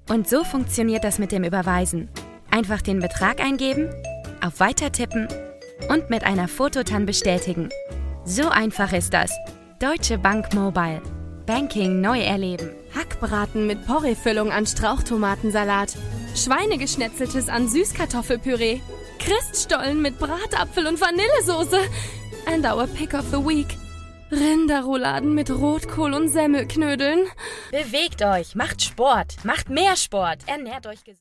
Und so funktioniert das mit dem Überweisen. Einfach den Betrag eingeben, auf Weiter tippen und mit einer Foto-TAN bestätigen. So einfach ist das. Deutsche Bank Mobile. Banking neu erleben. Hackbraten mit Porree-Füllung an Strauchtomatensalat. Schweinegeschnetzeltes an Süßkartoffelpüree. Christstollen mit Bratapfel und Vanillesoße. And our pick of the week. Rinderrouladen mit Rotkohl und Semmelknödeln. Bewegt euch, macht Sport, macht mehr Sport, ernährt euch gesund.